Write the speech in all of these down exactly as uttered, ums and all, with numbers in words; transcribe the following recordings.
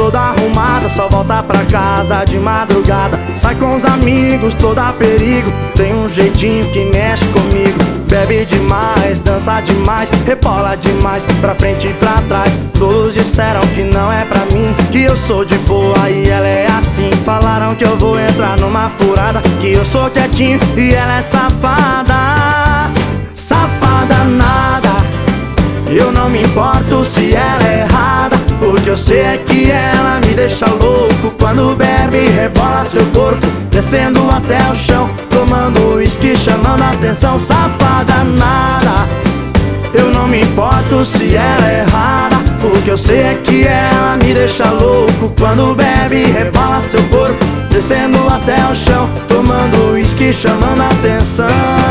toda arrumada, só volta pra casa de madrugada. Sai com os amigos, toda perigo, tem um jeitinho que mexe comigo. Bebe demais, dança demais, rebola demais, pra frente e pra trás. Todos disseram que não é pra mim, que eu sou de boa e ela é assim. Falaram que eu vou entrar numa furada, que eu sou quietinho e ela é safada. Safada nada, eu não me importo se ela é errada. O que eu sei é que ela me deixa louco quando bebe e rebola seu corpo, descendo até o chão, tomando uísque, chamando a atenção. Safada nada, eu não me importo se ela é errada. O que eu sei é que ela me deixa louco quando bebe e rebola seu corpo, descendo até o chão, tomando uísque, chamando a atenção.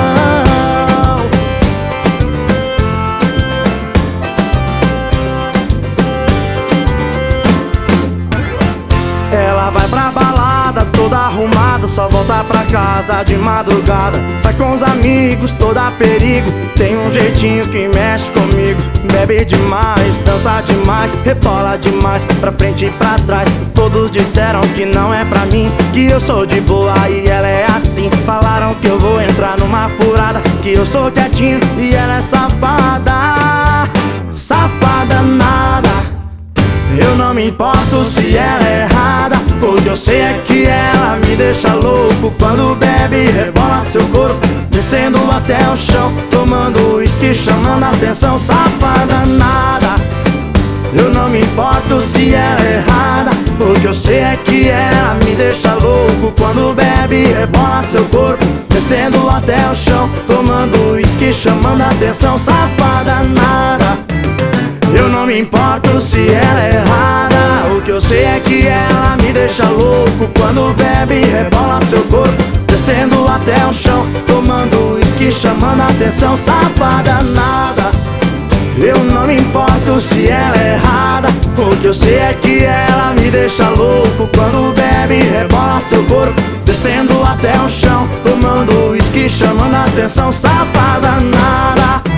Ela vai pra balada, toda arrumada, só volta pra casa de madrugada. Sai com os amigos, toda perigo, tem um jeitinho que mexe comigo. Bebe demais, dança demais, rebola demais, pra frente e pra trás. Todos disseram que não é pra mim, que eu sou de boa e ela é assim. Falaram que eu vou entrar numa furada, que eu sou quietinho e ela é safada. Safada nada, eu não me importo se ela é errada. O que eu sei é que ela me deixa louco quando bebe e rebola seu corpo, descendo até o chão, tomando uísque, chamando a atenção. Safada nada, eu não me importo se ela é errada. O que eu sei é que ela me deixa louco quando bebe e rebola seu corpo, descendo até o chão, tomando uísque, chamando a atenção. Safada nada, eu não me importo se ela é errada. O que eu sei é que ela me deixa louco quando bebe e rebola seu corpo, descendo até o chão, tomando uísque, chamando a atenção. Safada nada, eu não me importo se ela é errada. O que eu sei é que ela me deixa louco quando bebe e rebola seu corpo, descendo até o chão, tomando uísque, chamando a atenção. Safada nada.